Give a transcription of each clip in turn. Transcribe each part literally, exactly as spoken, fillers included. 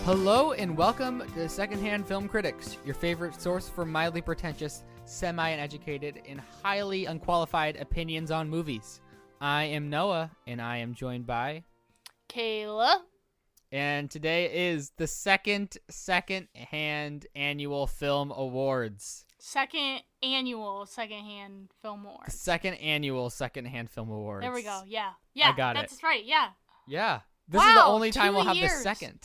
Hello and welcome to Secondhand Film Critics, your favorite source for mildly pretentious, semi-uneducated, and highly unqualified opinions on movies. I am Noah, and I am joined by... Kayla. And today is the second Secondhand Annual Film Awards. Second annual Secondhand Film Awards. The second annual Secondhand Film Awards. There we go, yeah. Yeah, I got that's it. right, yeah. Yeah. This wow, is the only time two we'll have years. the second.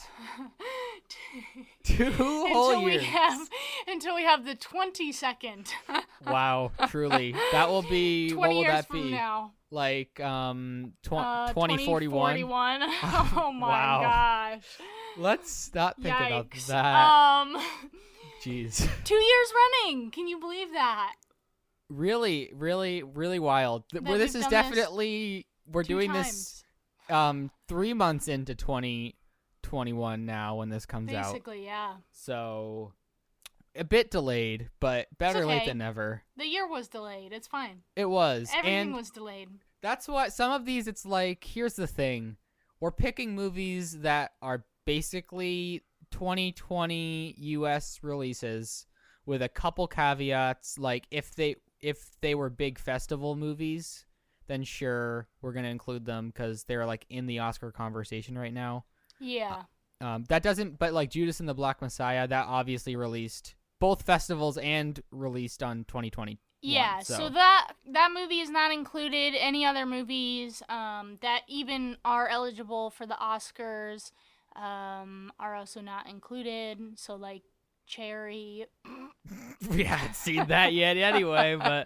Two whole until years. We have, until we have the twenty-second. Wow, truly. That will be, what twenty will years that from be? now. Like, um, tw- Uh, twenty forty-one? twenty forty-one. Oh my Wow. gosh. Let's not think about Yikes. that. Um, Jeez. two years running. Can you believe that? Really, really, really wild. Th- That Where this we've is done this definitely, we're Two doing times. this um three months into twenty twenty-one now when this comes out. Basically, yeah. So, a bit delayed, but better late okay. than never. The year was delayed. It's fine. It was. Everything and was delayed. That's why some of these, it's like, here's the thing. We're picking movies that are basically twenty twenty U S releases with a couple caveats. Like, if they if they were big festival movies, then sure, we're going to include them because they're, like, in the Oscar conversation right now. Yeah. Um, that doesn't, but, like, Judas and the Black Messiah, that obviously released both festivals and released on twenty twenty. Yeah, so. so that that movie is not included. Any other movies um, that even are eligible for the Oscars um, are also not included. So, like, Cherry. We haven't seen that yet anyway, but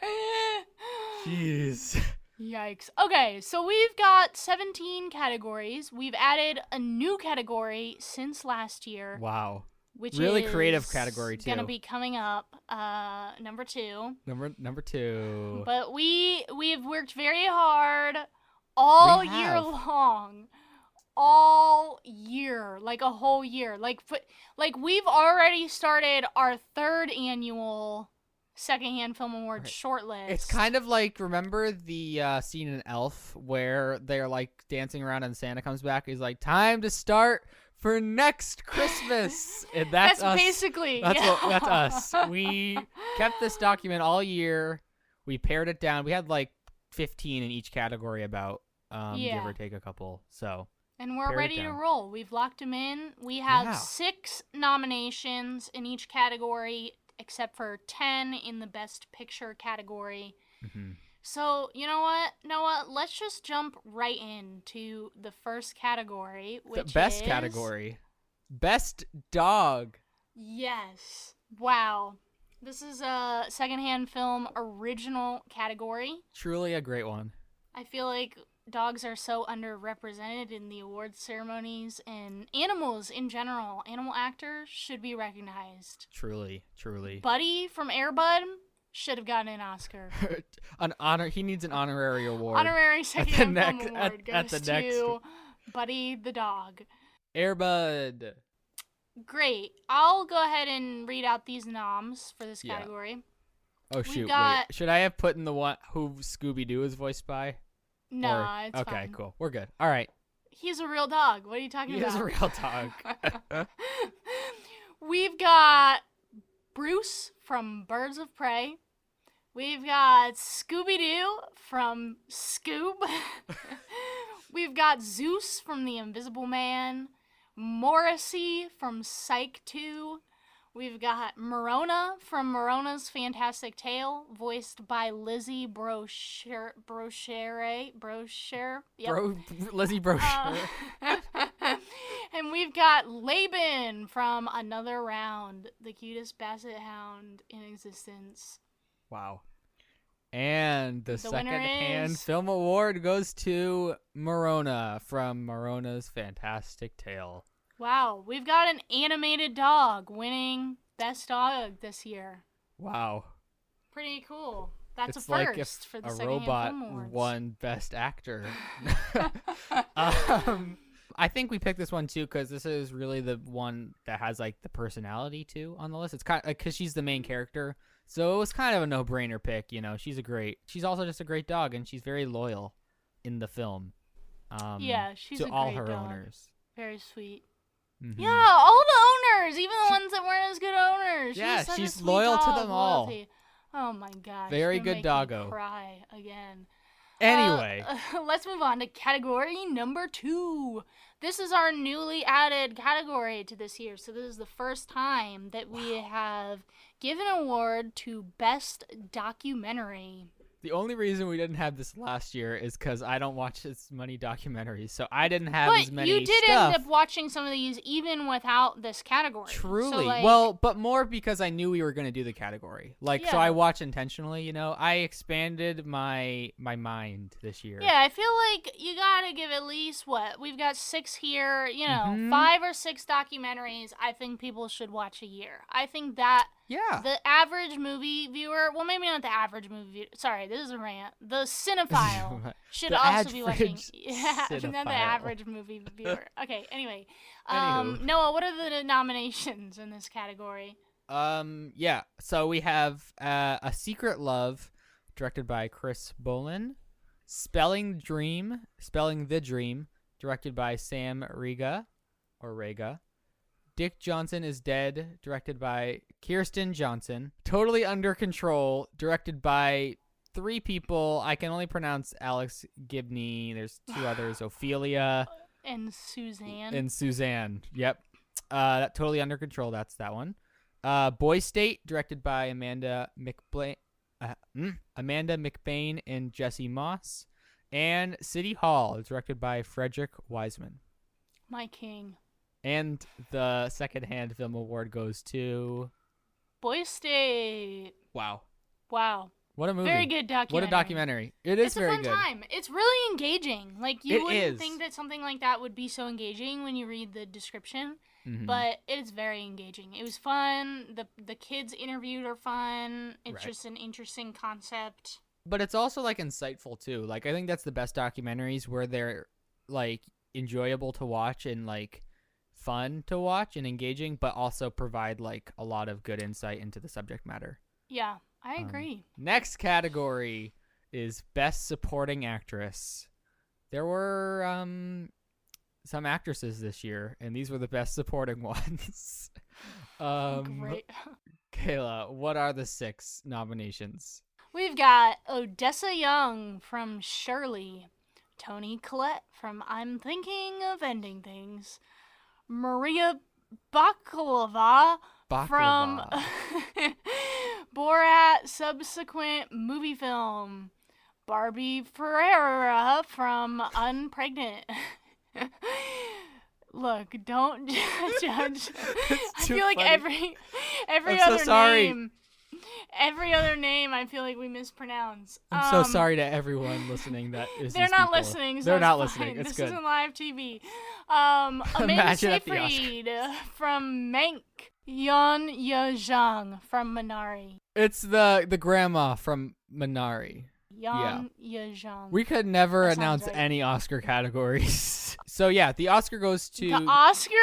jeez. Yikes. Okay, so we've got seventeen categories. We've added a new category since last year. Wow. Which Really is creative category, too. Gonna be coming up, uh, number two. Number number two. But we we've worked very hard all We year have. long, all year, like a whole year. Like f- like we've already started our third annual Secondhand Film Awards shortlist. It's kind of like, remember the uh, scene in Elf where they're like dancing around and Santa comes back? He's like, time to start for next Christmas. And that's, that's us. basically That's yeah. what, that's us. We kept this document all year. We pared it down. We had like fifteen in each category about, um, Yeah. give or take a couple. So And we're Pare it ready to down. roll. We've locked them in. We have Yeah. six nominations in each category, except for ten in the Best Picture category. mhm. So, you know what, Noah? Let's just jump right into the first category, which the best is... category, best dog. Yes. Wow. This is a secondhand film original category. Truly a great one. I feel like dogs are so underrepresented in the awards ceremonies, and animals in general. Animal actors should be recognized. Truly, truly. Buddy from Air Bud should have gotten an Oscar. An honor. He needs an honorary award. Honorary secondhand film next- award at- at goes the next- to Buddy the dog. Airbud. Great. I'll go ahead and read out these noms for this Yeah. category. Oh We shoot! got- Wait, should I have put in the one who Scooby Doo is voiced by? No, Or- it's okay, fine. cool. We're good. All right. He's a real dog. What are you talking He about? is a real dog. We've got Bruce from Birds of Prey. We've got Scooby-Doo from Scoob. We've got Zeus from The Invisible Man. Morrissey from Psych two. We've got Morona from Morona's Fantastic Tale, voiced by Lizzie Brochere. Brochere? Brochere? Yep. Bro, Lizzie Brochure. Uh, and we've got Laban from Another Round, the cutest basset hound in existence. Wow. And the, The winner second-hand is- film award goes to Morona from Morona's Fantastic Tale. Wow, we've got an animated dog winning Best Dog this year. Wow. Pretty cool. That's it's a like first if for the a Secondhand robot Film Awards. won Best Actor. um, I think we picked this one too because this is really the one that has like the personality too on the list. It's kind of like because she's the main character, so it was kind of a no-brainer pick. You know, she's a great. She's also just a great dog, and she's very loyal in the film. Um, Yeah, she's to a all great her dog. owners. Very sweet. Mm-hmm. Yeah, all the owners, even the ones that weren't as good owners. Yeah, she's, such she's a sweet loyal to dog, them all. loyalty. Oh my gosh. Very you're good make me doggo. Cry again. Anyway, uh, let's move on to category number two. This is our newly added category to this year. So this is the first time that we wow. have given an award to Best Documentary. The only reason we didn't have this last year is because I don't watch as many documentaries, so I didn't have but as many you did stuff. end up watching some of these even without this category. Truly. So, like, well, but more because I knew we were going to do the category. Like, yeah. so I watched intentionally, you know. I expanded my my mind this year. Yeah, I feel like you got to give at least, what, we've got six here, you know, mm-hmm. five or six documentaries I think people should watch a year. I think that yeah. the average movie viewer, well, maybe not the average movie viewer, sorry, this is a rant, the cinephile should the also be watching. Yeah, cinephile. not the average movie viewer. Okay, anyway. Um, Noah, what are the nominations in this category? Um, yeah, so we have uh, A Secret Love, directed by Chris Bolin. Spelling Dream, Spelling the Dream, directed by Sam Riga, or Rega. Dick Johnson is Dead, directed by Kirsten Johnson. Totally Under Control, directed by three people. I can only pronounce Alex Gibney. There's two others, Ophelia. And Suzanne. And Suzanne, yep. Uh, Totally Under Control, that's that one. Uh, Boy State, directed by Amanda McBlain, uh, mm, Amanda McBain and Jesse Moss. And City Hall, directed by Frederick Wiseman. My king. And the second-hand film award goes to Boy State. Wow. Wow. What a movie. Very good documentary. What a documentary. It is it's very good. It's a good. fun time. It's really engaging. Like, you it wouldn't is. think that something like that would be so engaging when you read the description, mm-hmm. but it is very engaging. It was fun. The the kids interviewed are fun. It's right. just an interesting concept. But it's also, like, insightful, too. Like, I think that's the best documentaries where they're, like, enjoyable to watch and, like, fun to watch and engaging, but also provide, like, a lot of good insight into the subject matter. Yeah, I agree. Um, next category is Best Supporting Actress. There were um, some actresses this year, and these were the best supporting ones. um, Great. Kayla, what are the six nominations? We've got Odessa Young from Shirley, Toni Collette from I'm Thinking of Ending Things, Maria Bakalova, Baklava. from Borat subsequent movie film, Barbie Ferreira from Unpregnant. Look, don't judge. I feel like funny. every every I'm other so sorry. name, every other name, I feel like we mispronounce. I'm um, so sorry to everyone listening that is They're these not people. listening. So They're it's not fine. listening. It's this good. isn't live T V. Um, Amanda Imagine at the Seyfried from Mank. Yeon Ye Zhang from Minari. It's the the grandma from Minari. Yeon Ye Zhang. We could never That sounds announce right. any Oscar categories. So yeah, the Oscar goes to. The Oscar?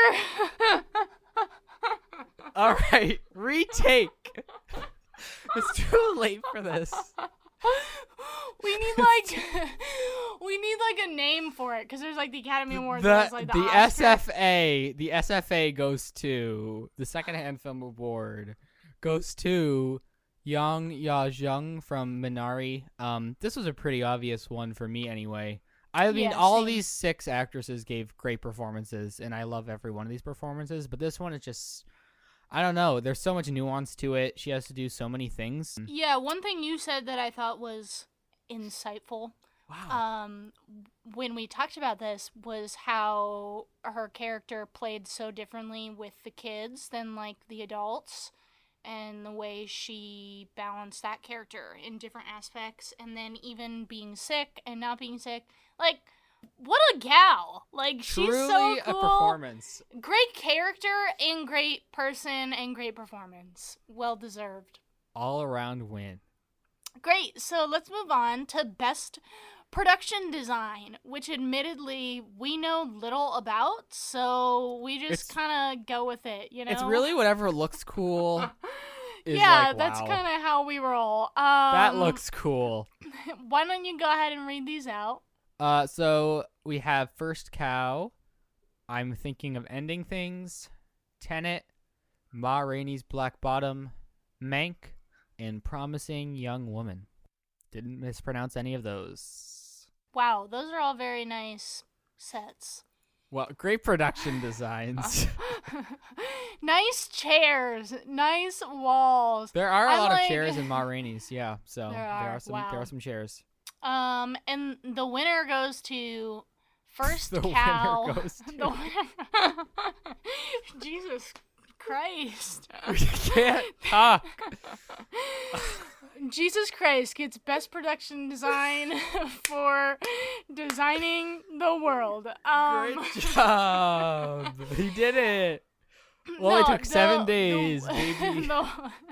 All right, retake. It's too late for this. We need like we need like a name for it because there's like the Academy Awards. The, and there's, like, the, the Oscar. S F A, the S F A goes to the Secondhand Film Award goes to Yang Ya Zheng from Minari. Um, this was a pretty obvious one for me anyway. I mean, Yeah, all same. these six actresses gave great performances, and I love every one of these performances. But this one is just, I don't know. There's so much nuance to it. She has to do so many things. Yeah, one thing you said that I thought was insightful. Wow. Um, when we talked about this was how her character played so differently with the kids than like the adults, and the way she balanced that character in different aspects, and then even being sick and not being sick. Like, what a gal! Like, she's Truly so a cool. performance. Great character and great person and great performance. Well deserved. All around win. Great, so let's move on to Best Production Design, which admittedly we know little about, so we It's- just kind of go with it, you know? It's really whatever looks cool. is yeah, like, that's wow. kind of how we roll. Um, That looks cool. Why don't you go ahead and read these out? Uh, so we have First Cow, I'm Thinking of Ending Things, Tenet, Ma Rainey's Black Bottom, Mank, and Promising Young Woman. Didn't mispronounce any of those. Wow, those are all very nice sets. Well, great production designs. Nice chairs, nice walls. There are a I lot like... of chairs in Ma Rainey's, yeah. So there there are, are some wow. there are some chairs. Um, and the winner goes to First The Cow. winner goes to. The winner. Jesus Christ. We can't talk. Jesus Christ gets best production design for designing the world. Um, Great job. He did it. Well, no, it took the, seven days, the, baby. The,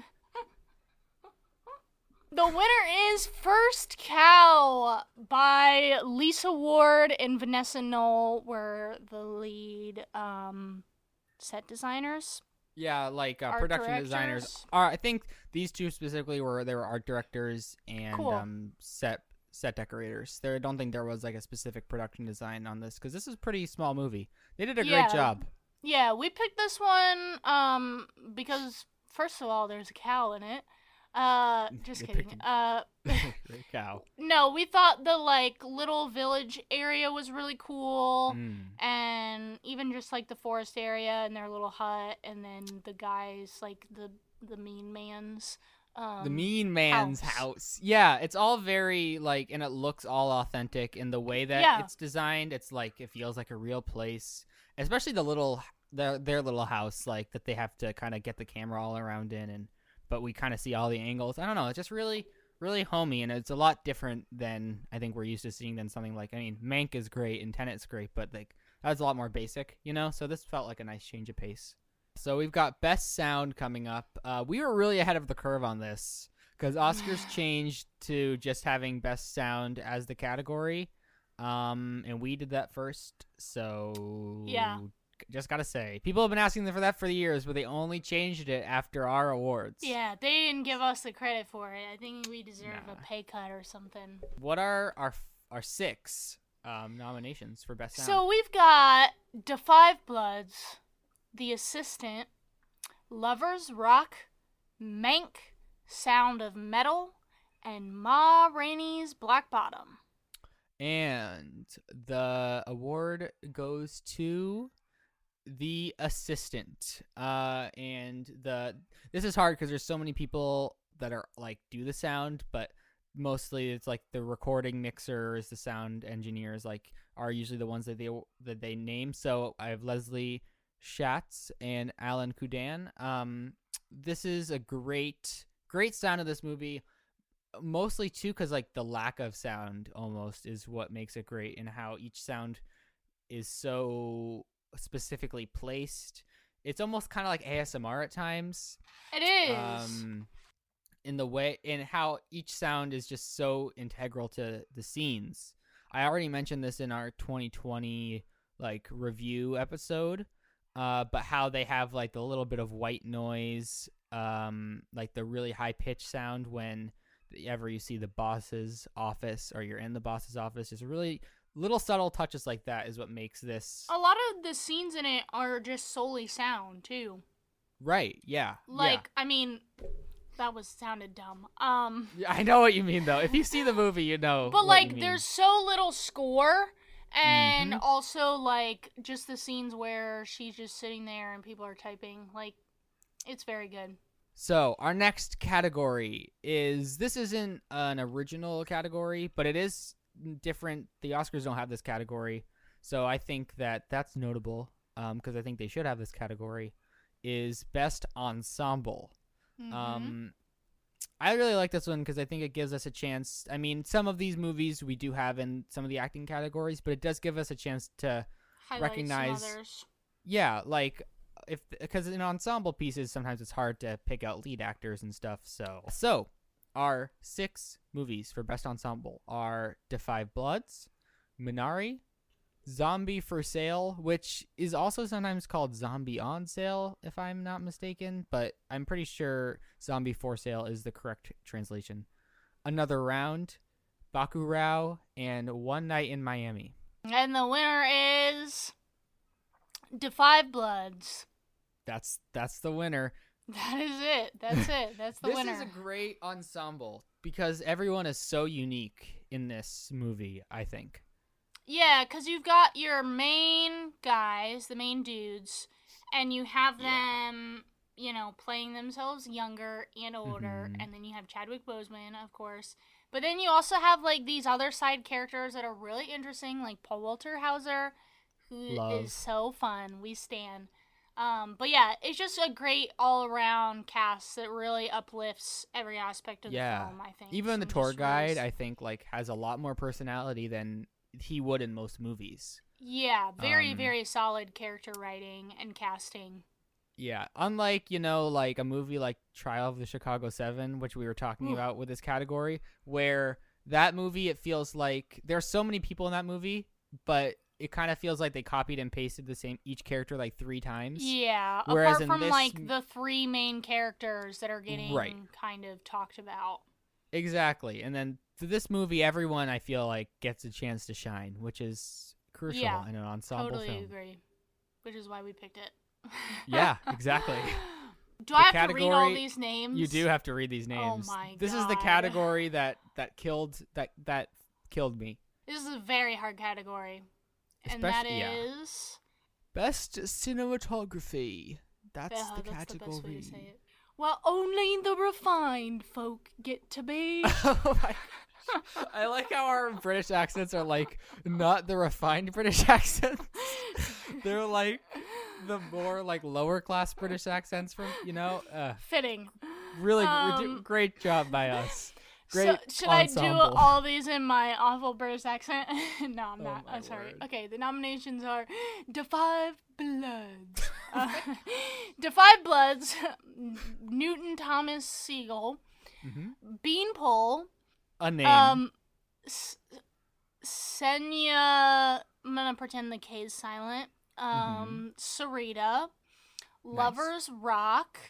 the winner is First Cow by Lisa Ward and Vanessa Knoll were the lead um, set designers. Yeah, like uh, Art production directors. designers. Are, I think these two specifically were they were art directors and Cool. um, set set decorators. There, I don't think there was like a specific production design on this because this is a pretty small movie. They did a Yeah. great job. Yeah, we picked this one um, because, first of all, there's a cow in it. Uh, just They kidding. picked Uh, Great cow. no, we thought the, like, little village area was really cool. Mm. And even just, like, the forest area and their little hut. And then the guys, like, the the mean man's um, The mean man's house. house. Yeah, it's all very like, and it looks all authentic in the way that Yeah. it's designed. It's like it feels like a real place, especially the little their their little house, like that they have to kind of get the camera all around in, and but we kind of see all the angles. I don't know, it's just really really homey, and it's a lot different than I think we're used to seeing than something like I mean, Mank is great and Tenet's great, but like that's a lot more basic, you know. So this felt like a nice change of pace. So we've got Best Sound coming up. Uh, we were really ahead of the curve on this because Oscars changed to just having Best Sound as the category, um, and we did that first. So Yeah. just gotta say, people have been asking for that for years, but they only changed it after our awards. Yeah, they didn't give us the credit for it. I think we deserve Nah. a pay cut or something. What are our our six um, nominations for Best Sound? So we've got Da Five Bloods, The Assistant, Lovers Rock, Mank, Sound of Metal, and Ma Rainey's Black Bottom. And the award goes to The Assistant. Uh, and the this is hard because there's so many people that are like do the sound, but mostly it's like the recording mixers, the sound engineers, like are usually the ones that they that they name. So I have Leslie Schatz and Alan Kudan. Um, this is a great great sound of this movie. Mostly too because like the lack of sound almost is what makes it great, and how each sound is so specifically placed. It's almost kind of like A S M R at times. It is. Um, in the way in how each sound is just so integral to the scenes. I already mentioned this in our twenty twenty like review episode, uh, but how they have like the little bit of white noise, um, like the really high pitch sound when ever you see the boss's office or you're in the boss's office. Just really little subtle touches like that is what makes this A lot of the scenes in it are just solely sound too. right. Yeah, Like, I mean, that was sounded dumb. Um, yeah. I know what you mean though. If you see the movie, you know. but what like, you mean. there's so little score, and Mhm. also like just the scenes where she's just sitting there and people are typing. Like, it's very good. So our next category is this isn't an original category, but it is different. The Oscars don't have this category, so I think that that's notable because I think they should have this category. Is Best Ensemble. Mhm. Um, I really like this one because I think it gives us a chance. I mean, some of these movies we do have in some of the acting categories, but it does give us a chance to Highlight recognize- some others. yeah, like if because in ensemble pieces sometimes it's hard to pick out lead actors and stuff. So so our six movies for Best Ensemble are Da Five Bloods, Minari, Zombie for Sale, which is also sometimes called Zombie on Sale, if I'm not mistaken, but I'm pretty sure Zombie for Sale is the correct translation. Another Round, Bakurao, and One Night in Miami. And the winner is Da Five Bloods. That's that's the winner. That is it. That's it. That's the this winner. This is a great ensemble because everyone is so unique in this movie, I think. Yeah, because you've got your main guys, the main dudes, and you have them, yeah. you know, playing themselves younger and older, mm-hmm. and then you have Chadwick Boseman, of course. But then you also have, like, these other side characters that are really interesting, like Paul Walter Hauser, who Love. is so fun. We stan. Um, but yeah, it's just a great all-around cast that really uplifts every aspect of yeah. the film, I think. Even the tour guide, really... I think, like, has a lot more personality than he would in most movies. Yeah, very, um, very solid character writing and casting. Yeah, unlike, you know, like a movie like Trial of the Chicago seven, which we were talking Ooh. about with this category, where that movie, it feels like there's so many people in that movie, but it kind of feels like they copied and pasted the same each character like three times. Yeah, Whereas apart from this, like the three main characters that are getting right. kind of talked about. Exactly, and then for this movie, everyone I feel like gets a chance to shine, which is crucial yeah, in an ensemble totally film. Totally agree, which is why we picked it. Yeah, exactly. Do the I have category, to read all these names? You do have to read these names. Oh my god. This is the category that that killed that that killed me. This is a very hard category. Especially, and that yeah. is Best Cinematography. That's yeah, the that's category. The best way to say it. Well, only the refined folk get to be. Oh my gosh. I like how our British accents are like not the refined British accents. They're like the more like lower class British accents from, you know, uh, fitting. Really um, great job by us. Great so, should ensemble. I do all these in my awful British accent? No, I'm oh not. I'm sorry. Word. Okay, the nominations are Da Five Bloods. uh, Da Five Bloods, Newton Thomas Siegel, mm-hmm. Beanpole, a name. Um, S- Senya, I'm going to pretend the K is silent. Um, mm-hmm. Sarita, nice. Lovers Rock,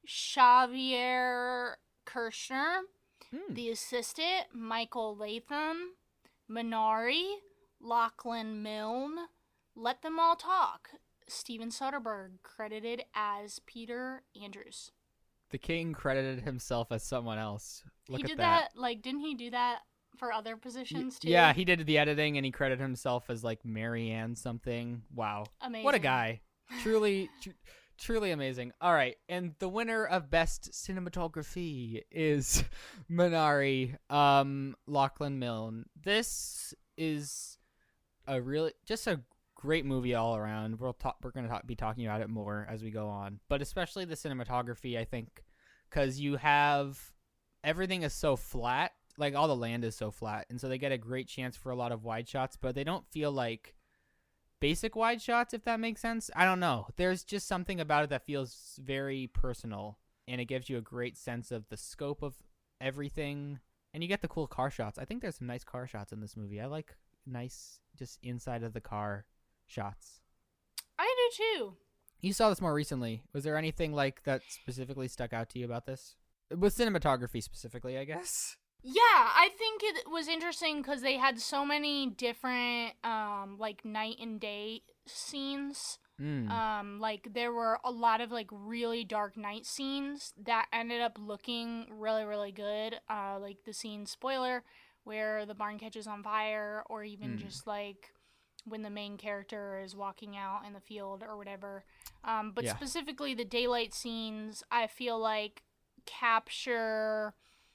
Xavier Kirshner, mm. The Assistant, Michael Latham, Minari, Lachlan Milne, Let Them All Talk, Steven Soderbergh, credited as Peter Andrews. The King credited himself as someone else. Look he at did that. that. Like, didn't he do that for other positions too? Yeah, he did the editing, and he credited himself as like Marianne something. Wow, amazing! What a guy! Truly, tr- truly amazing. All right, and the winner of Best Cinematography is Minari, um, Lachlan Milne. This is a really just a great movie all around. We'll talk. We're gonna talk, be talking about it more as we go on, but especially the cinematography, I think, because you have everything is so flat. Like, all the land is so flat, and so they get a great chance for a lot of wide shots, but they don't feel like basic wide shots, if that makes sense. I don't know. There's just something about it that feels very personal, and it gives you a great sense of the scope of everything, and you get the cool car shots. I think there's some nice car shots in this movie. I like nice, just inside of the car shots. I do, too. You saw this more recently. Was there anything, like, that specifically stuck out to you about this? With cinematography specifically, I guess. Yeah, I think it was interesting because they had so many different, um, like, night and day scenes. Mm. Um, like, there were a lot of, like, really dark night scenes that ended up looking really, really good. Uh, like, the scene, spoiler, where the barn catches on fire, or even mm. just, like, when the main character is walking out in the field or whatever. Um, but yeah. specifically the daylight scenes, I feel like capture...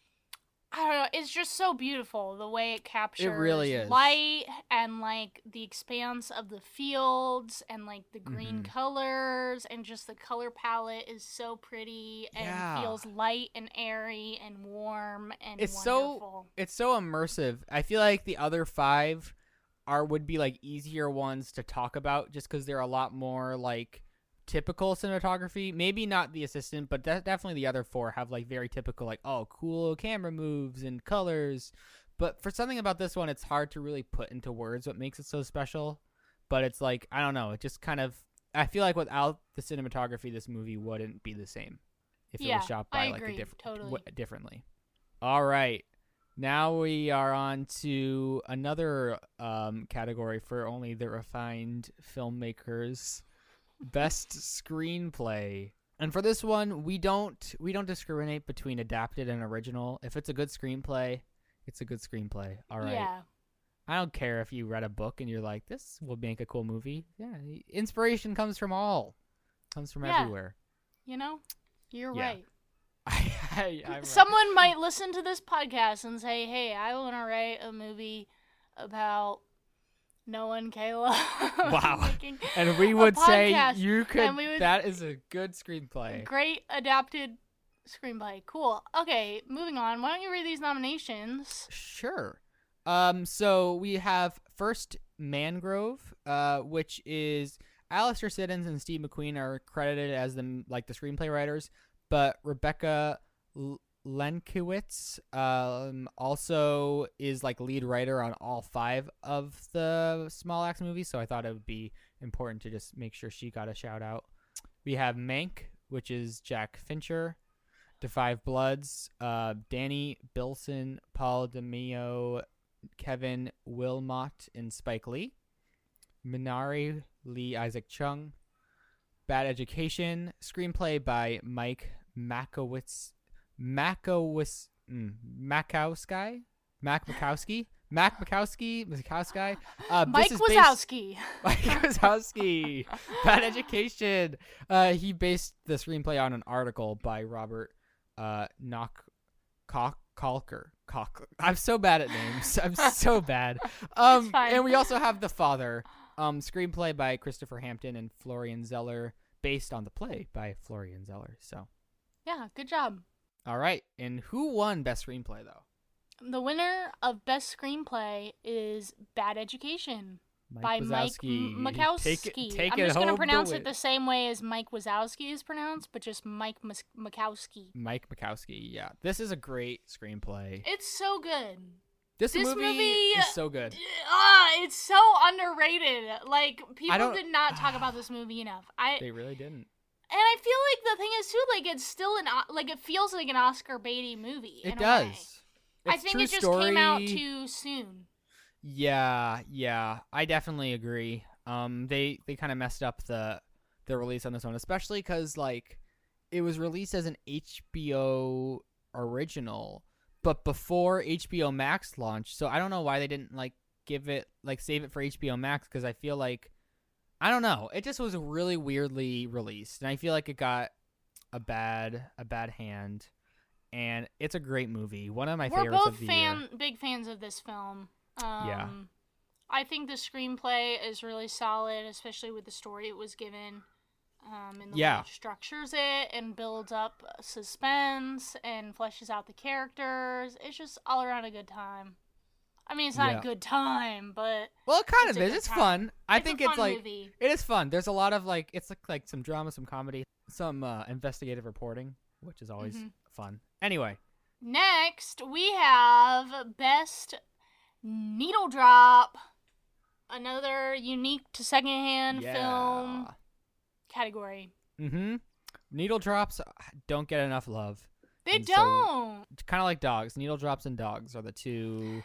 I don't know, it's just so beautiful the way it captures it really is. light and like the expanse of the fields and like the green mm-hmm. colors, and just the color palette is so pretty and yeah. feels light and airy and warm and it's wonderful. So it's so immersive. I feel like the other five are would be like easier ones to talk about just because they're a lot more like typical cinematography. Maybe not The Assistant, but de- definitely the other four have like very typical, like, oh, cool camera moves and colors. But for something about this one, it's hard to really put into words what makes it so special. But it's like, I don't know, it just kind of, I feel like without the cinematography, this movie wouldn't be the same if yeah, it was shot by I like agree, a different totally. w- differently. All right. Now we are on to another um, category for only the refined filmmakers. Best screenplay. And for this one, we don't we don't discriminate between adapted and original. If it's a good screenplay, it's a good screenplay. All right. Yeah. I don't care if you read a book and you're like, this will make a cool movie. Yeah, inspiration comes from all. Comes from Yeah. everywhere. You know, you're Yeah. right. I, I, I'm right. Someone might listen to this podcast and say, "Hey, I want to write a movie about Noah and Kayla." Wow. making And we a would say podcast, you could. and we would- That is a good screenplay. Great adapted screenplay. Cool. Okay, moving on. Why don't you read these nominations? Sure. Um. So we have first Mangrove, uh, which is Alistair Siddons and Steve McQueen are credited as the like the screenplay writers, but Rebecca L- Lenkiewicz um also is like lead writer on all five of the Small Axe movies. So I thought it would be important to just make sure she got a shout out. We have Mank, which is Jack Fincher. The Five Bloods, uh, Danny Bilson, Paul DeMeo, Kevin Wilmot, and Spike Lee. Minari, Lee Isaac Chung. Bad Education, screenplay by Mike Makowitz, Makowitz, mm, Makowski, Mac Makowski, Mac Makowski, Makowski. Uh, Mike this is based- Wazowski. Mike Wazowski. Bad Education. Uh, he based the screenplay on an article by Robert uh, Knock Cock Calker. Cock. I'm so bad at names. I'm so bad. Um, It's fine. and we also have The Father. Um, screenplay by Christopher Hampton and Florian Zeller, based on the play by Florian Zeller. So, Yeah, good job. all right. And who won Best Screenplay though? The winner of Best Screenplay is Bad Education by Mike Wazowski. M- Makowski. Take it, take I'm it just going to home pronounce the it the same way as Mike Wazowski is pronounced, but just Mike Mas- Makowski. Mike Makowski. Yeah, this is a great screenplay. It's so good. This, this movie, movie- is so good. Ah, it's so underrated. Like, people don't- did not talk about this movie enough. I They really didn't. And I feel like the thing is, too, like, it's still an, O- like, it feels like an Oscar Beatty movie. It in a does. way. It's I think true it just story. came out too soon. Yeah, yeah, I definitely agree. Um, they they kind of messed up the the release on this one, especially because like it was released as an H B O original, but before H B O Max launched. So I don't know why they didn't like give it like save it for H B O Max, because I feel like I don't know, it just was really weirdly released, and I feel like it got a bad a bad hand. And it's a great movie. One of my We're favorites both of the fan, year. big fans of this film. Um, Yeah. I think the screenplay is really solid, especially with the story it was given. Um, and the Yeah. way it structures it and builds up suspense and fleshes out the characters. It's just all around a good time. I mean, it's not Yeah. a good time, but Well, it kind It's of a is. good It's time. fun. I it's think a it's fun like movie. it is fun. There's a lot of like it's like like some drama, some comedy, some uh, investigative reporting, which is always Mhm. fun. Anyway, Next, we have Best Needle Drop, another unique to secondhand yeah. film category. Mm-hmm. Needle drops don't get enough love. They And so- don't. Kind of like dogs. Needle drops and dogs are the two.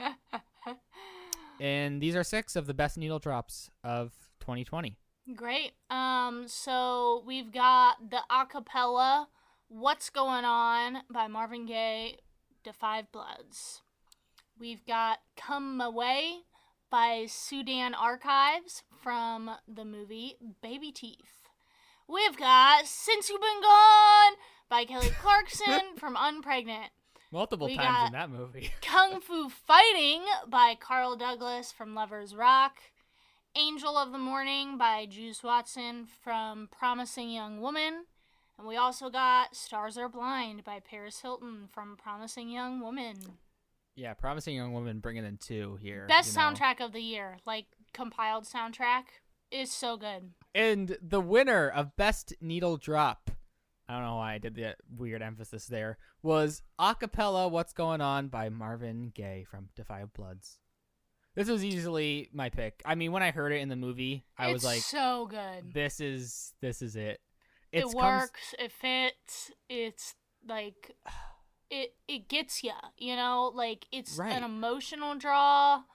And these are six of the best needle drops of twenty twenty. Great. Um, so we've got the acapella "What's Going On" by Marvin Gaye, The Five Bloods. We've got "Come Away" by Sudan Archives from the movie Baby Teeth. We've got "Since You've Been Gone" by Kelly Clarkson from Unpregnant. Multiple We times got- in that movie. Kung Fu Fighting by Carl Douglas from Lovers Rock. Angel of the Morning by Juice Watson from Promising Young Woman. And we also got Stars Are Blind by Paris Hilton from Promising Young Woman. Yeah, Promising Young Woman bringing in two here. Best you know. soundtrack of the year, like compiled soundtrack, is so good. And the winner of Best Needle Drop, I don't know why I did the weird emphasis there, was Acapella What's Going On by Marvin Gaye from Da five Bloods. This was easily my pick. I mean, when I heard it in the movie, I it's was like, so good. this is this is it. It It's works, it fits, it's like it it gets you, you know, like it's Right. an emotional draw.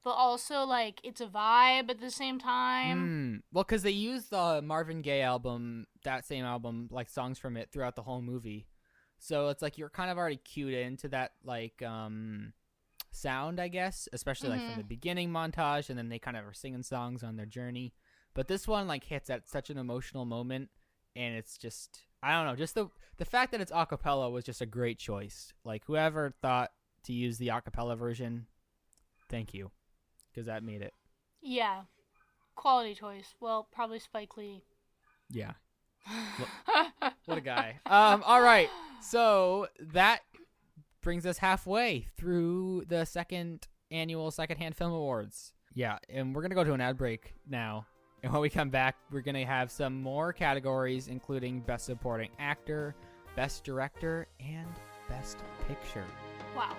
but also like it's a vibe at the same time. Mm. Well, because they used the Marvin Gaye album, that same album, like songs from it throughout the whole movie. So it's like you're kind of already cued into that like um sound, I guess, especially like from Mhm. the beginning montage, and then they kind of are singing songs on their journey. But this one like hits at such an emotional moment, and it's just I don't know, just the the fact that it's a cappella was just a great choice. Like whoever thought to use the a cappella version, thank you, because that made it. Yeah. Quality choice. Well, probably Spike Lee. Yeah. What a guy. Um, all right. So that brings us halfway through the second annual Secondhand Film Awards. Yeah, and we're going to go to an ad break now. And when we come back, we're going to have some more categories, including Best Supporting Actor, Best Director, and Best Picture. Wow.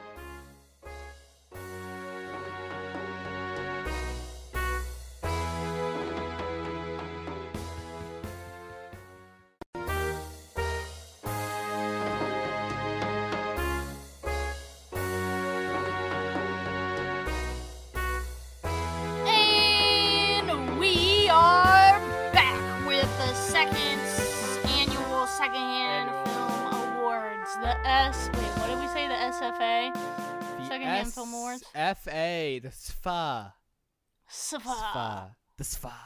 And we are back with the second annual Secondhand Annual. Film Awards. The S. Wait, what did we say? The S F A? The Secondhand Film Awards? S F A, the S F A. S F S F A. A. The S F A.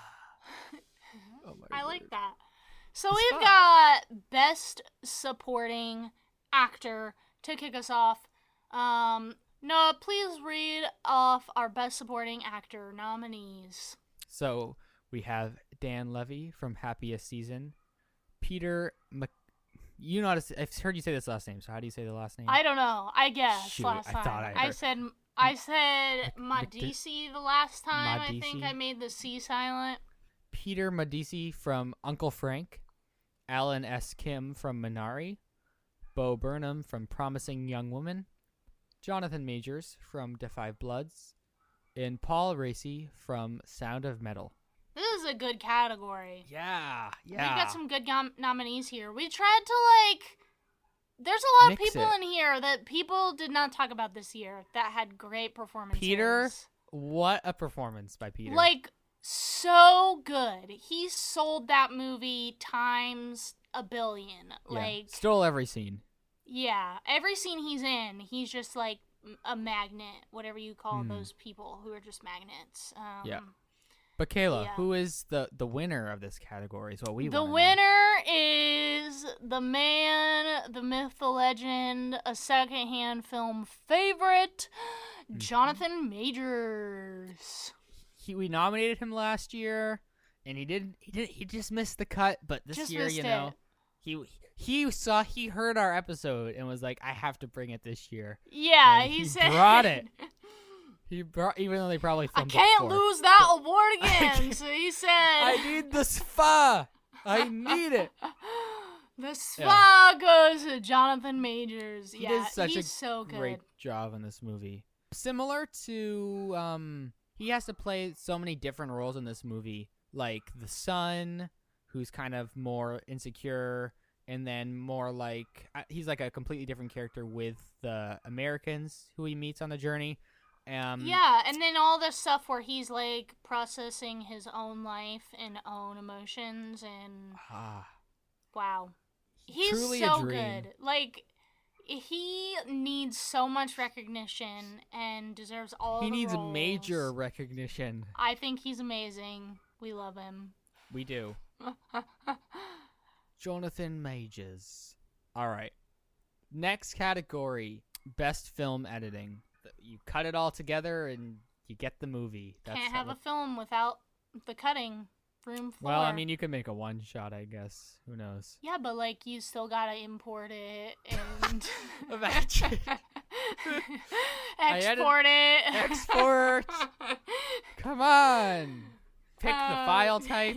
Oh my I like word. that. So The we've S F A. got Best Supporting Actor to kick us off. Um, Noah, please read off our Best Supporting Actor nominees. So we have Dan Levy from Happiest Season, Peter Mc. You know how to say, I've heard you say this last name. So how do you say the last name? I don't know. I guess Shoot, last I time thought I I heard- said I said Mc- Mc- Madisi the last time. I think Madisi? I made the C silent. Peter Medici from Uncle Frank, Alan S. Kim from Minari, Bo Burnham from Promising Young Woman, Jonathan Majors from Da Five Bloods, and Paul Raci from Sound of Metal. This is a good category. Yeah, We yeah. got some good nom- nominees here. We tried to like. There's a lot Mix of people it. in here that people did not talk about this year that had great performances. Peter? What a performance by Peter. Like, so good. He sold that movie times a billion. yeah. Like, Stole every scene. yeah. Every scene he's in, he's just like m- a magnet, whatever you call Hmm. those people who are just magnets. Um, Yeah. But Kayla, Yeah. who is the, the winner of this category is what we The wanna know. winner is the man, the myth, the legend, a secondhand film favorite, Mm-hmm. Jonathan Majors. He, we nominated him last year, and he did he did he just missed the cut. But this Just year, missed you know, it. he he saw he heard our episode and was like, I have to bring it this year. Yeah, And he, he said. brought it. He brought even though they probably I filmed it can't before. lose that award I again. can't- So he said. I need the spa. I need it. The spa goes to Jonathan Majors. He yeah, did such he's a so good. Great job in this movie. Similar to um he has to play so many different roles in this movie, like the son who's kind of more insecure, and then more like uh, he's like a completely different character with the Americans who he meets on the journey. Um Yeah, and then all the stuff where he's like processing his own life and own emotions, and ah, wow, he's truly a so dream. good. Like, he needs so much recognition and deserves all. he the needs roles. major recognition. I think he's amazing. We love him. We do. Jonathan Majors. All right. Next category, best film editing. Th- You cut it all together and you get the movie. That's Can't how have a it- film without the cutting room floor. Well, I mean, you could make a one shot, I guess. Who knows? yeah, but like you still gotta import it and Imagine. I edit- export it. Export. Come on. Pick the Uh, file type.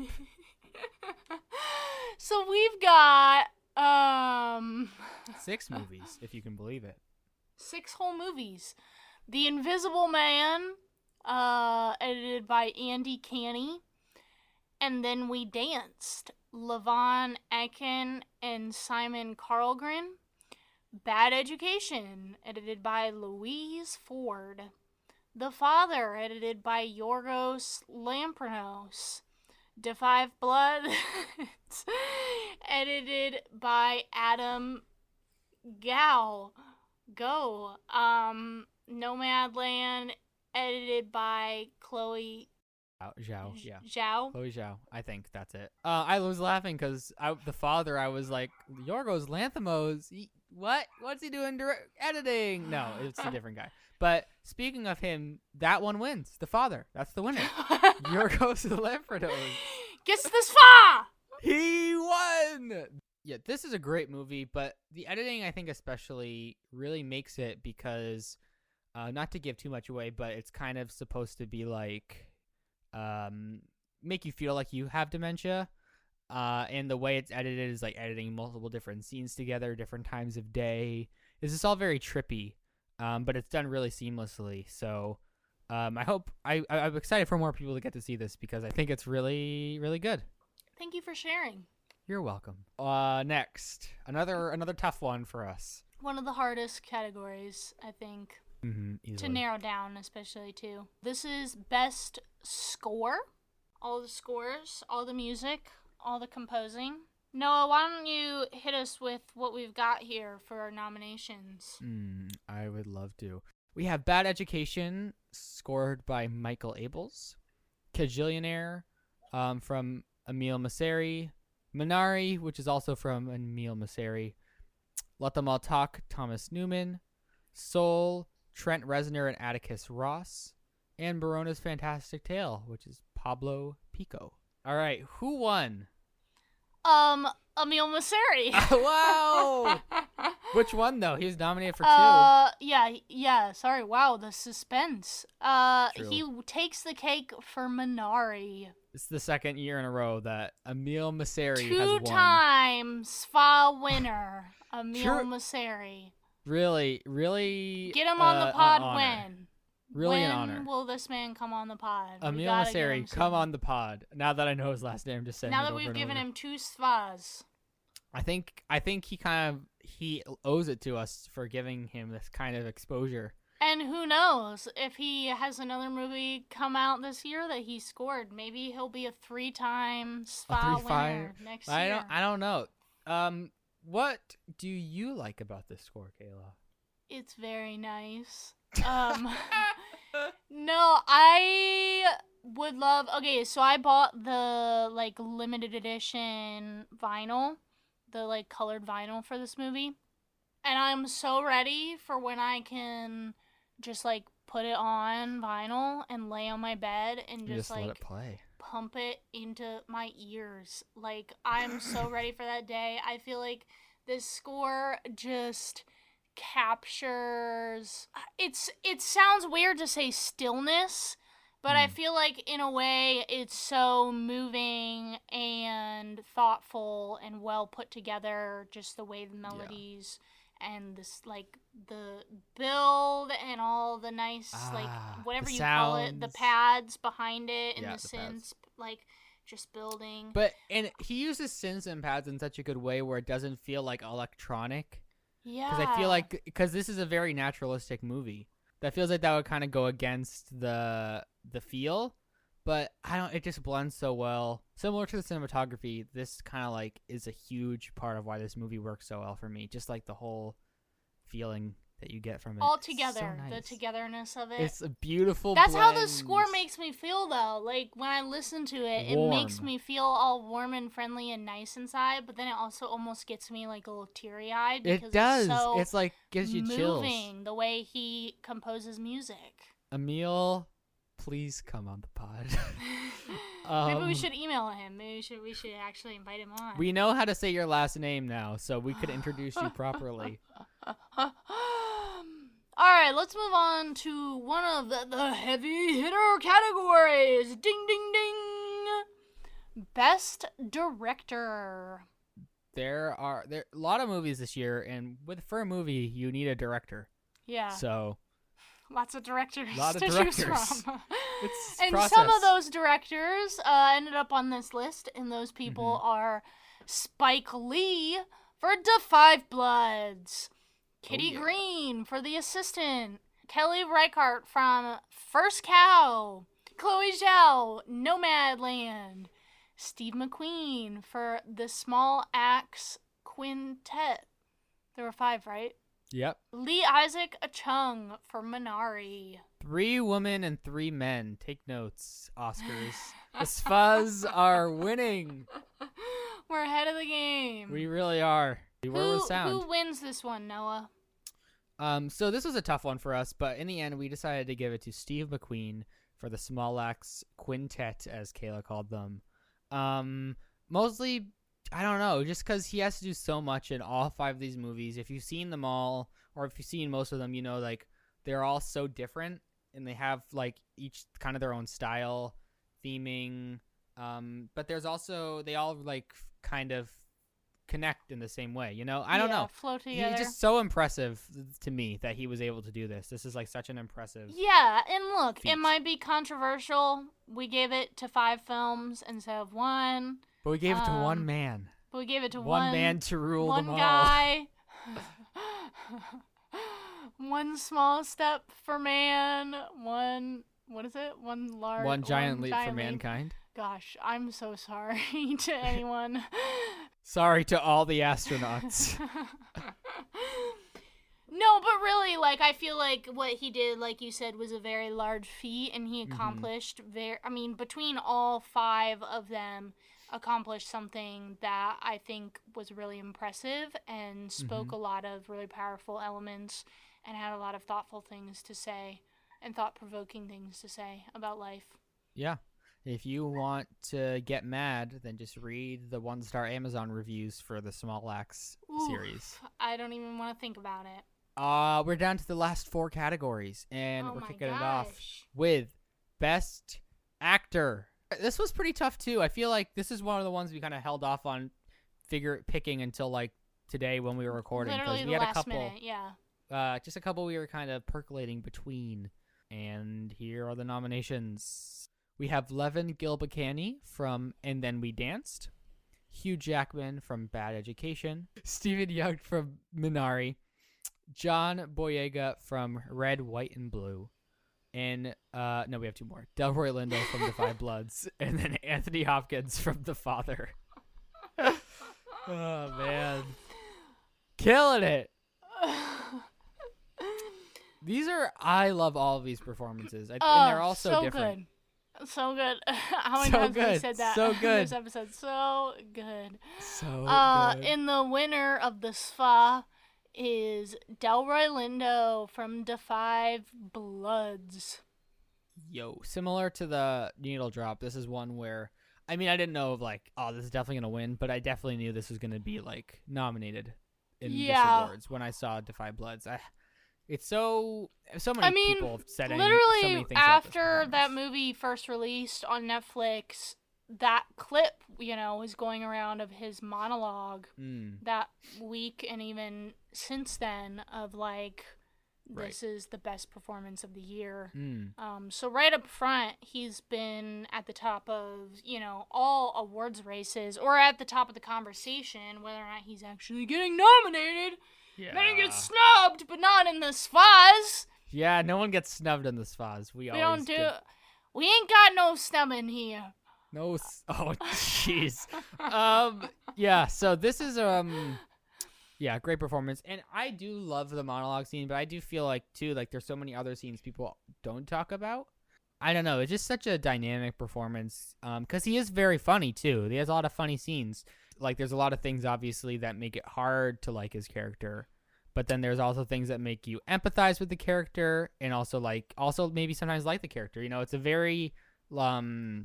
So we've got um Six movies, if you can believe it. six whole movies. The Invisible Man, uh, edited by Andy Canny. And Then We Danced, Levon Akin and Simon Carlgren. Bad Education, edited by Louise Ford. The Father, edited by Yorgos Lanthimos. Da Five Bloods, edited by Adam Gao. Go. Um, Nomadland, edited by Chloe Zhao, Zhao, yeah. Zhao. Chloe Zhao. I think that's it. Uh, I was laughing because the Father, I was like, Yorgos Lanthimos. He, what? What's he doing direct editing? No, it's a different guy. But speaking of him, that one wins. The Father. That's the winner. Yorgos Lanthimos. Gets this far. He won. Yeah, this is a great movie, but the editing, I think, especially really makes it because, uh, not to give too much away, but it's kind of supposed to be like, um, make you feel like you have dementia. Uh, and the way it's edited is like editing multiple different scenes together, different times of day. This is all very trippy, um, but it's done really seamlessly. So, um, I hope I I'm excited for more people to get to see this because I think it's really really good. Thank you for sharing. You're welcome. Uh, next, another another tough one for us. One of the hardest categories, I think, mm-hmm, to narrow down, especially too. This is best score. All the scores, all the music, all the composing. Noah, why don't you hit us with what we've got here for our nominations? Mm, I would love to. We have Bad Education, scored by Michael Abels. Kajillionaire, um, from Emile Masseri. Minari, which is also from Emile Masseri. Let Them All Talk, Thomas Newman. Soul, Trent Reznor and Atticus Ross. And Barona's Fantastic Tale, which is Pablo Pico. All right, who won? Um, Emile Masseri. Wow! Which one, though? He was nominated for two. Uh, yeah, yeah, sorry. Wow, the suspense. Uh, True. He takes the cake for Minari. It's the second year in a row that Emile Masseri Two has won. times S F A winner, Emile True. Masseri. Really, really. Get him on uh, the pod an honor. when? Really when an honor. will this man come on the pod? We Emile gotta get Masseri, him come soon. on the pod. Now that I know his last name, just saying. Now it that over we've and given over. him two S F As. I think I think he kind of he owes it to us for giving him this kind of exposure. And who knows if he has another movie come out this year that he scored? Maybe he'll be a three-time S F A winner next I year. don't I don't know. Um, what do you like about this score, Kayla? It's very nice. Um, no, I would love. Okay, so I bought the like limited edition vinyl, the like colored vinyl for this movie, and I'm so ready for when I can just like put it on vinyl and lay on my bed and You just, just like let it play. pump it into my ears. Like, I'm so ready for that day. I feel like this score just captures it's it sounds weird to say stillness, but mm. I feel like in a way it's so moving and thoughtful and well put together, just the way the melodies yeah. and this like the build and all the nice ah, like whatever you sounds. call it, the pads behind it and yeah, the, the synths pads. like just building. But and he uses synths and pads in such a good way where it doesn't feel like electronic. Yeah. Because I feel like because this is a very naturalistic movie, that feels like that would kind of go against the the feel, but I don't. It just blends so well. Similar to the cinematography, this kind of like is a huge part of why this movie works so well for me. Just like the whole feeling that you get from it. All together, so nice. The togetherness of it. It's a beautiful That's blend. how the score makes me feel, though. Like, when I listen to it, warm. It makes me feel all warm and friendly and nice inside, but then it also almost gets me, like, a little teary-eyed. Because it does. It's, so it's like, gives you moving, chills. The way he composes music. Emile, please come on the pod. um, Maybe we um, should email him. Maybe we should, we should actually invite him on. We know how to say your last name now, so we could introduce you properly. All right, let's move on to one of the, the heavy hitter categories. Ding, ding, ding. Best director. There are there a lot of movies this year, and with for a movie, you need a director. Yeah. So. Lots of directors lot of to directors. choose from. It's and process. some of those directors uh, ended up on this list, and those people mm-hmm. are Spike Lee for Da Five Bloods. Kitty oh, yeah. Green for The Assistant. Kelly Reichardt from First Cow. Chloe Zhao, Nomadland. Steve McQueen for The Small Axe Quintet. There were five, right? Yep. Lee Isaac Chung for Minari. Three women and three men. Take notes, Oscars. The S F As are winning. We're ahead of the game. We really are. We were who, with sound. Who wins this one, Noah? Um, so this was a tough one for us, but in the end, we decided to give it to Steve McQueen for the Small Axe Quintet, as Kayla called them. Um, mostly, I don't know, just because he has to do so much in all five of these movies. If you've seen them all, or if you've seen most of them, you know, like, they're all so different, and they have, like, each kind of their own style, theming, um, but there's also, they all, like, kind of connect in the same way, you know? I don't yeah, know. Flow together. He's just so impressive to me that he was able to do this. This is, like, such an impressive... Yeah, and look, feat. It might be controversial. We gave it to five films instead of one. But we gave it to Um, one man. But we gave it to One one, man to rule one them all. guy. One small step for man. One, what is it? One large. One giant one leap giant for leap. mankind. Gosh, I'm so sorry to anyone. Sorry to all the astronauts. No, but really, like, I feel like what he did, like you said, was a very large feat, and he accomplished mm-hmm. very, I mean, between all five of them, accomplished something that I think was really impressive and spoke mm-hmm. a lot of really powerful elements and had a lot of thoughtful things to say and thought-provoking things to say about life. Yeah. If you want to get mad, then just read the one-star Amazon reviews for the Small Axe Ooh, series. I don't even want to think about it. Uh, we're down to the last four categories, and oh we're my kicking gosh. it off with Best Actor. This was pretty tough, too. I feel like this is one of the ones we kind of held off on figure picking until, like, today when we were recording. Literally we the had last a couple, minute, yeah. Uh, just a couple we were kind of percolating between. And here are the nominations. We have Levin Gilbacani from And Then We Danced, Hugh Jackman from Bad Education, Stephen Young from Minari, John Boyega from Red, White, and Blue, and, uh, no, we have two more. Delroy Lindo from The Five Bloods, and then Anthony Hopkins from The Father. Oh, man. Killing it. These are, I love all of these performances. I, oh, and they're all so, so different. Good. So good. How many So times have we good. said that So in good. this episode? So good. So uh, good. And the winner of the S F A is Delroy Lindo from The Five Bloods. Yo, similar to the Needle Drop, this is one where, I mean, I didn't know of, like, oh, this is definitely going to win, but I definitely knew this was going to be, like, nominated in Yeah. this awards when I saw Da five Bloods. I, it's so, so many I mean, people have said any, literally so many things about this after that performance. movie first released on Netflix, that clip, you know, was going around of his monologue Mm. that week and even since then of, like, this Right. is the best performance of the year. Mm. Um, so right up front, he's been at the top of, you know, all awards races or at the top of the conversation, whether or not he's actually getting nominated. Yeah. Then he gets snubbed, but not in the S F As. Yeah, no one gets snubbed in the S F As. We, We always don't do. get We ain't got no snubbing here. no. s- Oh, jeez. um. Yeah. So this is um. Yeah, great performance, and I do love the monologue scene, but I do feel like too, like there's so many other scenes people don't talk about. I don't know. It's just such a dynamic performance. Um, because he is very funny too. He has a lot of funny scenes. Like there's a lot of things obviously that make it hard to like his character, but then there's also things that make you empathize with the character, and also like also maybe sometimes like the character. You know, it's a very um,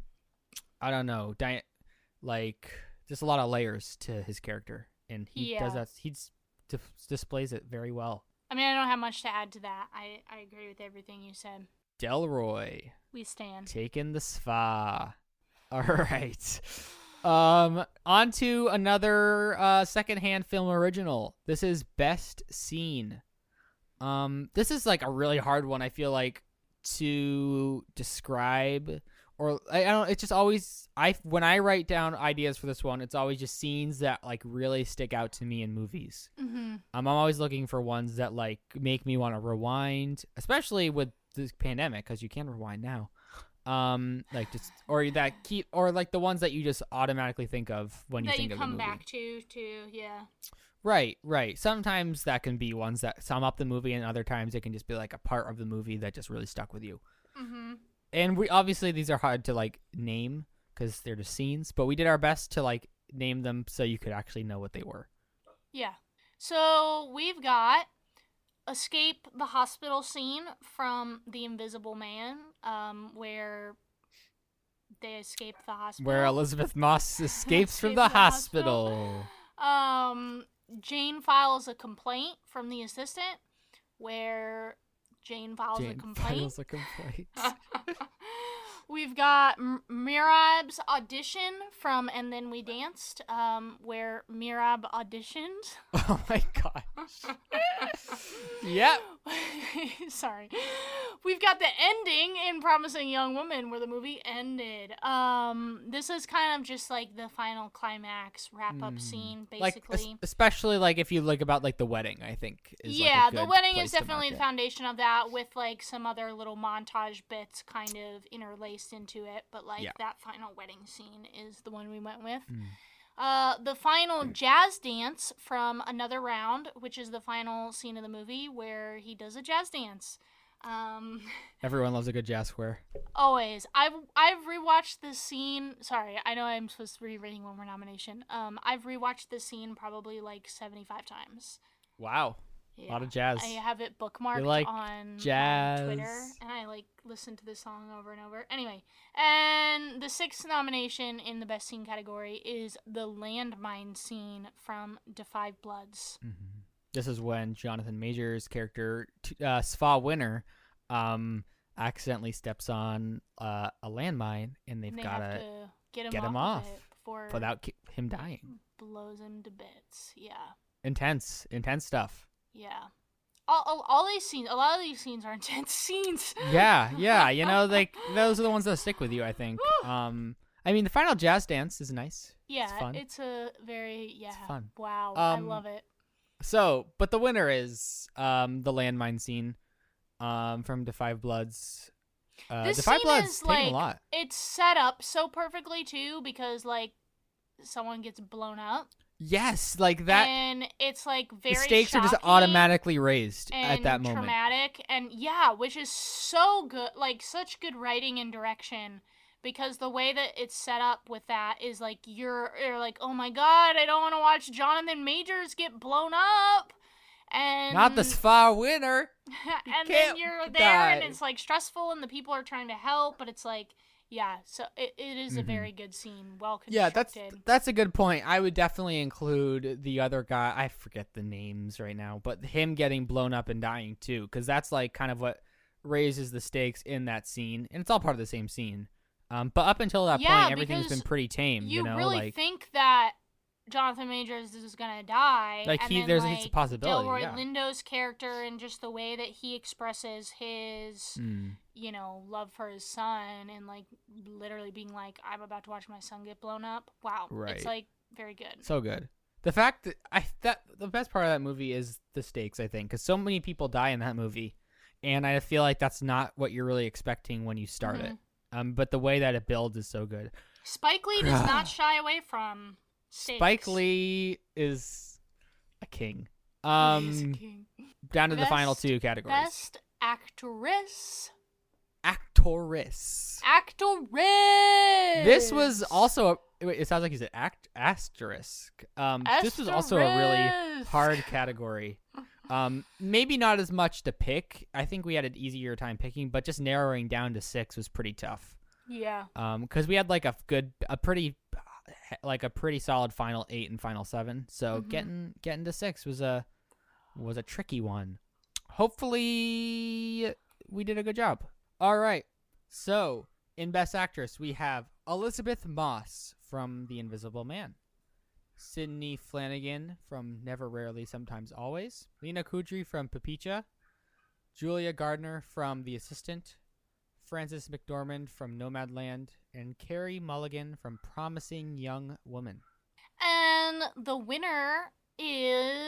I don't know, di- like just a lot of layers to his character. And he Yeah. does that. He dis- dif- displays it very well. I mean, I don't have much to add to that. I, I agree with everything you said. Delroy We stand. taking the S F A. All right. Um, on to another uh, secondhand film original. This is Best Scene. Um, this is like a really hard one. I feel like to describe or I, I don't. It's just always I when I write down ideas for this one, it's always just scenes that like really stick out to me in movies. Mm-hmm. Um, I'm always looking for ones that like make me want to rewind, especially with this pandemic because you can rewind now. Um, like just or that keep or like the ones that you just automatically think of when you that think you of the come movie. back to, too. Yeah. Right, right. Sometimes that can be ones that sum up the movie, and other times it can just be like a part of the movie that just really stuck with you. Mm-hmm. And we obviously these are hard to like name because they're just scenes, but we did our best to like name them so you could actually know what they were. Yeah. So we've got escape the hospital scene from The Invisible Man, um, where they escape the hospital. Where Elizabeth Moss escapes Escape from the, the hospital. hospital. Um, Jane files a complaint from the assistant, where Jane files Jane a complaint. files a complaint. We've got M- Mirab's audition from And Then We Danced, um, where Mirab auditioned. Oh my gosh. Yep. Sorry. We've got the ending in Promising Young Woman, where the movie ended. Um, this is kind of just like the final climax wrap-up Mm. scene, Like basically. es- especially like if you look about like the wedding, I think. Is, like, Yeah, a the good wedding place is to definitely mark the it. foundation of that, with like some other little montage bits kind of interlaced into it. But like Yeah. that final wedding scene is the one we went with. Mm. Uh, the final jazz dance from Another Round, which is the final scene of the movie where he does a jazz dance. Um, Everyone loves a good jazz square. always. I've I've rewatched this scene. Sorry, I know I'm supposed to be reading one more nomination. Um, I've rewatched this scene probably like seventy-five times. Wow. Yeah. A lot of jazz. I have it bookmarked like on, jazz. on Twitter, and I like listen to this song over and over. Anyway, and the sixth nomination in the best scene category is the landmine scene from Da Five Bloods. Mm-hmm. This is when Jonathan Majors' character, t- uh, Sva Winner, um, accidentally steps on uh, a landmine, and they've And they got have to to get him get off, him of off it before without ki- him it dying. blows him to bits. Yeah, Intense, intense stuff. yeah. All, all, all these scenes, a lot of these scenes are intense scenes. Yeah, yeah. You know, like those are the ones that stick with you, I think. Woo! Um, I mean, the final jazz dance is nice. Yeah, it's fun. it's a very yeah. fun. Wow, I Um, love it. So, but the winner is um the landmine scene, um from Da Five Bloods. Uh, This Da Five scene Bloods is, taking like, a lot. It's set up so perfectly too, because like someone gets blown up, Yes, like that. and it's like very The stakes are just shocking automatically raised and at that moment. traumatic, and yeah, which is so good, like such good writing and direction, because the way that it's set up with that is like you're, you're like, oh my god, I don't want to watch Jonathan Majors get blown up, and Not the Sva Winner. and then can't you're there, die. and it's like stressful, and the people are trying to help, but it's like, yeah, so it, it is a Mhm. very good scene, well Yeah, constructed. that's that's a good point. I would definitely include the other guy. I forget the names right now, but him getting blown up and dying too, because that's like kind of what raises the stakes in that scene, and it's all part of the same scene. Um, but up until that Yeah, point, everything's because been pretty tame. you You, know, really like think that Jonathan Majors is gonna die, Like, and he- then, there's- like, it's a possibility, Delroy yeah. Lindo's character and just the way that he expresses his, mm, you know, love for his son, and like literally being like, "I'm about to watch my son get blown up." Wow, Right. it's like very good. so good. The fact that I that the best part of that movie is the stakes. I think because so many people die in that movie, and I feel like that's not what you're really expecting when you start Mhm. it. Um, but the way that it builds is so good. Spike Lee does not shy away from stakes. Spike Lee is a king. He Um, is a king. down to the final Best- two categories. Best actress. Actress. Actress. This was also a, wait, it sounds like he's an act asterisk. Um, this was also a really Asterisk. hard category. Um, maybe not as much to pick. I think we had an easier time picking, but just narrowing down to six was pretty tough. Yeah. Um, because we had like a good, a pretty, like a pretty solid final eight and final seven. So Mhm. getting getting to six was a was a tricky one. Hopefully, we did a good job. All right. So in Best Actress, we have Elizabeth Moss from The Invisible Man, Sydney Flanagan from Never, Rarely, Sometimes, Always, Lena Kudry from Papicha, Julia Gardner from The Assistant, Frances McDormand from Nomadland, and Carey Mulligan from Promising Young Woman. And the winner is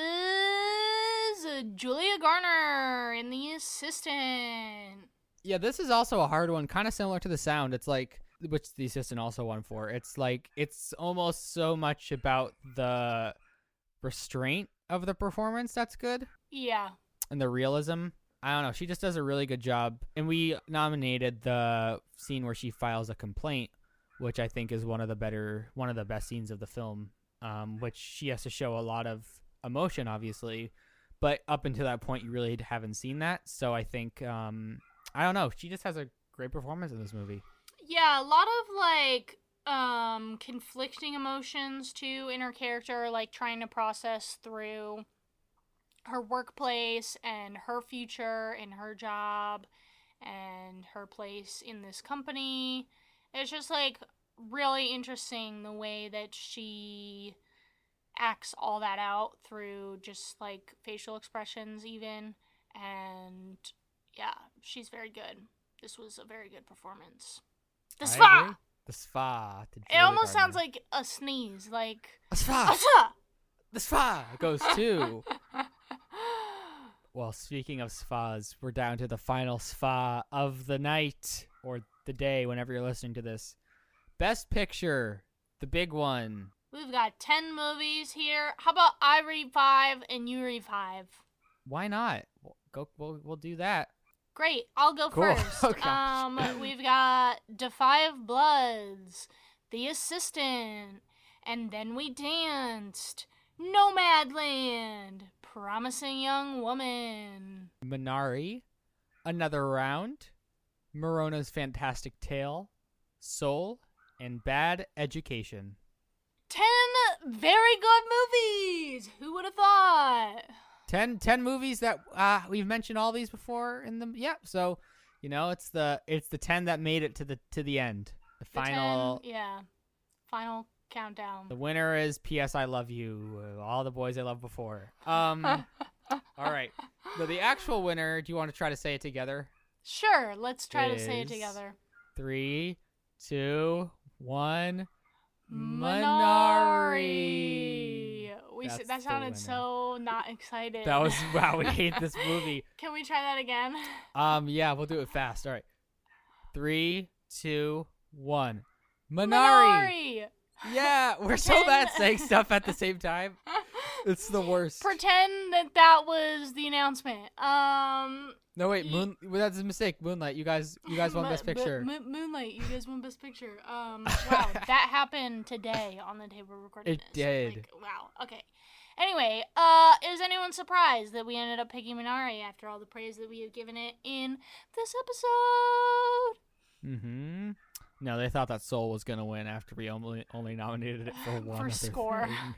Julia Garner in The Assistant. Yeah, this is also a hard one, kind of similar to The Sound. It's like, which The Assistant also won for. It's like, it's almost so much about the restraint of the performance that's good. Yeah. And the realism. I don't know. She just does a really good job. And we nominated the scene where she files a complaint, which I think is one of the better, one of the best scenes of the film, um, which she has to show a lot of emotion, obviously. But up until that point, you really haven't seen that. So I think, um, I don't know. She just has a great performance in this movie. Yeah, a lot of, like, um, conflicting emotions, too, in her character, like, trying to process through her workplace and her future and her job and her place in this company. It's just, like, really interesting the way that she acts all that out through just, like, facial expressions even. And, yeah, she's very good. This was a very good performance. The Sva! The Sva. It almost sounds like a sneeze, like... A Sva! The Sva goes too. Well, speaking of Svas, we're down to the final Sva of the night, or the day, whenever you're listening to this. Best Picture, the big one. We've got ten movies here. How about I read five and you read five? Why not? We'll go. We'll we'll do that. Great. I'll go Cool. first. Okay. Um, we've got Da Five Bloods, The Assistant, And Then We Danced, Nomadland, Promising Young Woman, Minari, Another Round, Morona's Fantastic Tale, Soul, and Bad Education. Ten very good movies! Who would have thought? Ten, ten movies that uh, we've mentioned all these before in the yeah. So, you know, it's the it's the ten that made it to the to the end. The, The final, ten, yeah, final countdown. the winner is P S I Love You. uh, All the boys I loved before. Um, all right. So the actual winner. Do you want to try to say it together? Sure, let's try to say it Is- together. Three, two, one. Minari. We s- That's that the sounded winner. so not excited. That was wow. We hate this movie. Can we try that again? Um, yeah, we'll do it fast. All right. Three, two, one. Minari. Minari. Yeah, we're so Pretend- bad saying stuff at the same time. It's the worst. Pretend that that was the announcement. Um. No, wait, Ye- Moon. Well, that's a mistake. Moonlight. You guys, you guys won Mo- Best Mo- Picture. Mo- Moonlight. You guys won Best Picture. Um. Wow, that happened today on the day we're recording It this. did. Like, wow. Okay. Anyway, uh, is anyone surprised that we ended up picking Minari after all the praise that we had given it in this episode? Mm-hmm. No, they thought that Soul was gonna win after we only only nominated it for one For other score. thing.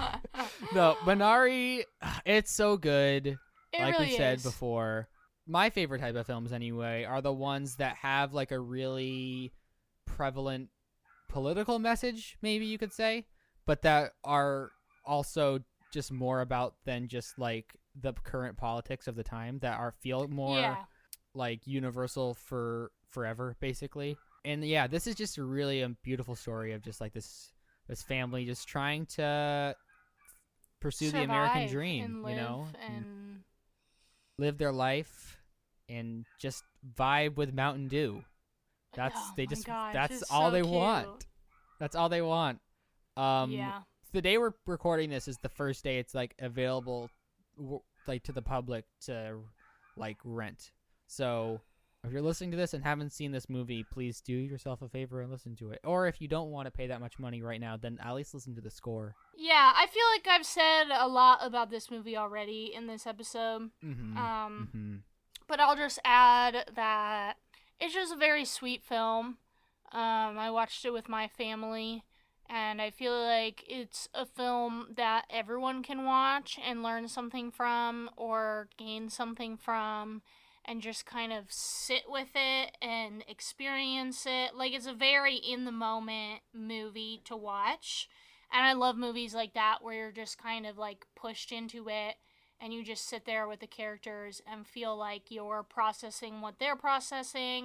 No, Minari, it's so good. It like really we said is. before, my favorite type of films anyway are the ones that have like a really prevalent political message, maybe you could say, but that are also just more about than just like the current politics of the time, that are feel more Yeah. like universal for forever, basically. And yeah, this is just a really a beautiful story of just like this this family just trying to pursue the American Survive dream, and you live know, and live their life and just vibe with Mountain Dew. That's Oh they my just gosh, that's it's all so they cute. want. That's all they want. Um yeah. the day we're recording this is the first day it's like available w- like to the public to like rent. So if you're listening to this and haven't seen this movie, please do yourself a favor and listen to it. Or if you don't want to pay that much money right now, then at least listen to the score. Yeah, I feel like I've said a lot about this movie already in this episode. Mm-hmm. Um, mm-hmm. but I'll just add that it's just a very sweet film. Um, I watched it with my family, and I feel like it's a film that everyone can watch and learn something from or gain something from, and just kind of sit with it and experience it. Like, it's a very in-the-moment movie to watch. And I love movies like that where you're just kind of, like, pushed into it and you just sit there with the characters and feel like you're processing what they're processing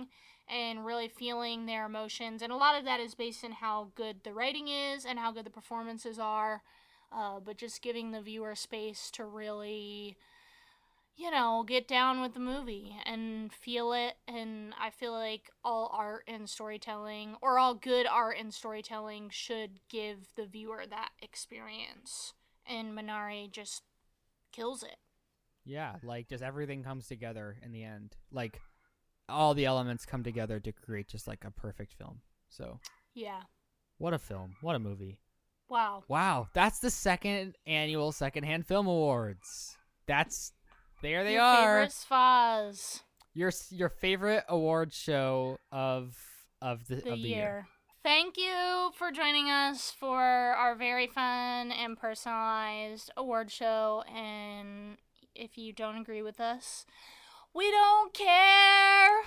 and really feeling their emotions. And a lot of that is based on how good the writing is and how good the performances are. Uh, but just giving the viewer space to really, you know, get down with the movie and feel it. And I feel like all art and storytelling, or all good art and storytelling, should give the viewer that experience. And Minari just kills it. Yeah, like just everything comes together in the end. Like all the elements come together to create just like a perfect film. So yeah, what a film. What a movie. Wow. Wow. That's the second annual Secondhand Film Awards. That's, there they Your are. favorite Sfaz. Your your favorite award show of of the, The of the year. year. Thank you for joining us for our very fun and personalized award show. And if you don't agree with us, we don't care.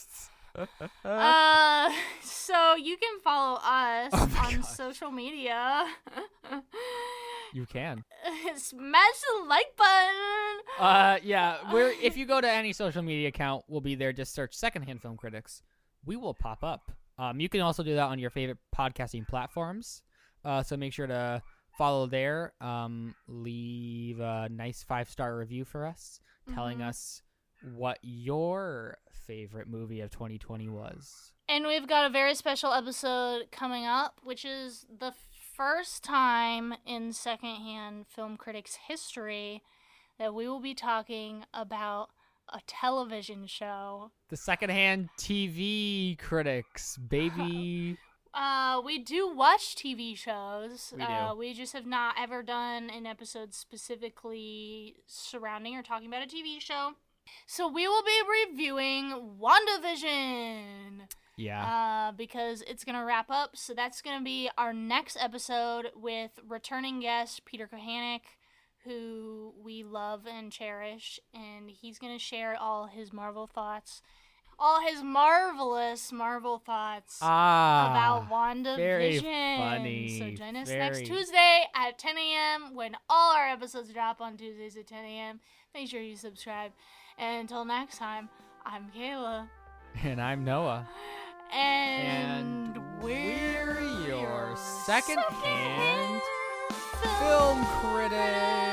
uh, so you can follow us Oh my on gosh. social media. You can. Smash the like button. Uh, yeah. We're if you go to any social media account, we'll be there. Just search Secondhand Film Critics. We will pop up. Um, you can also do that on your favorite podcasting platforms. Uh, so make sure to follow there. Um, leave a nice five star review for us, telling Mhm. us what your favorite movie of twenty twenty was. And we've got a very special episode coming up, which is the first time in Secondhand Film Critics history that we will be talking about a television show. The Secondhand T V Critics, baby. Uh, we do watch T V shows. We do. Uh, we just have not ever done an episode specifically surrounding or talking about a T V show. So we will be reviewing WandaVision. Yeah. Uh, because it's going to wrap up. So that's going to be our next episode with returning guest Peter Kohanek, who we love and cherish. And he's going to share all his Marvel thoughts, all his marvelous Marvel thoughts Ah. about WandaVision. very funny. So join us Very- next Tuesday at ten a.m. when all our episodes drop on Tuesdays at ten a.m. Make sure you subscribe. And until next time, I'm Kayla. And I'm Noah. And, And we're, we're your your second-hand second-hand Film Critics.